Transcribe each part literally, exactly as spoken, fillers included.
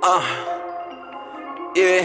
Uh, yeah.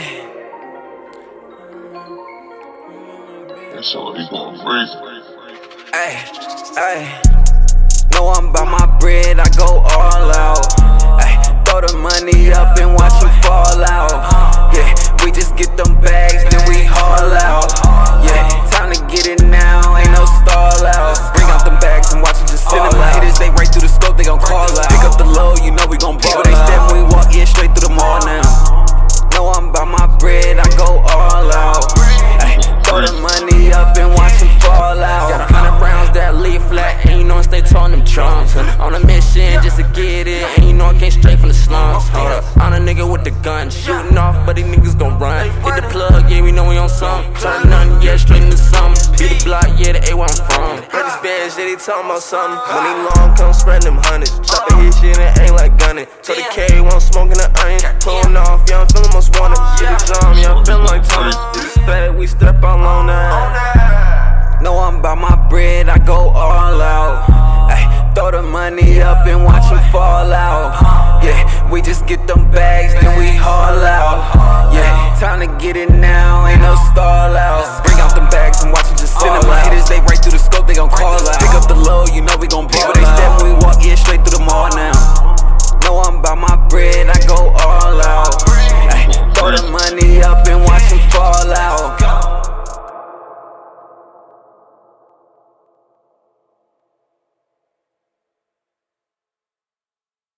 So he going crazy. Ay, ay. Know I'm about my bread, I go all out. Ay, throw the money up and watch them fall out. Yeah, we just get them bags, then we haul out. Yeah, time to get it now, ain't no stall out. Bring out them bags and watch them just fall out. My hitters, they right through the scope, they gon' call out. Pick up the load, you know we gon' ball out. They step when we walk, yeah, straight through the mall now. Know I'm about my bread, I go all out. Ay, throw the money up and watch them fall out. Got a hundred rounds that leave flat, and you know I stay tall in them drums. On a mission just to get it, and you know I came straight from the slums. Hold up, I'm a nigga with the gun, shooting off, but these niggas gon' run. Hit the plug, yeah, we know we on some. Turn none, yeah, straight into some. Hit the block, yeah, the A where I'm from. Got this bad shit, they talking about something. Money long, come spread them hundreds. Chop the hit shit, and ain't like gunning. So the K, one smoking the onion. Pulling off, yeah, I'm feeling most wanted. Shit, the drum, yeah, I'm feeling like Tony. This is bad, we step out on that.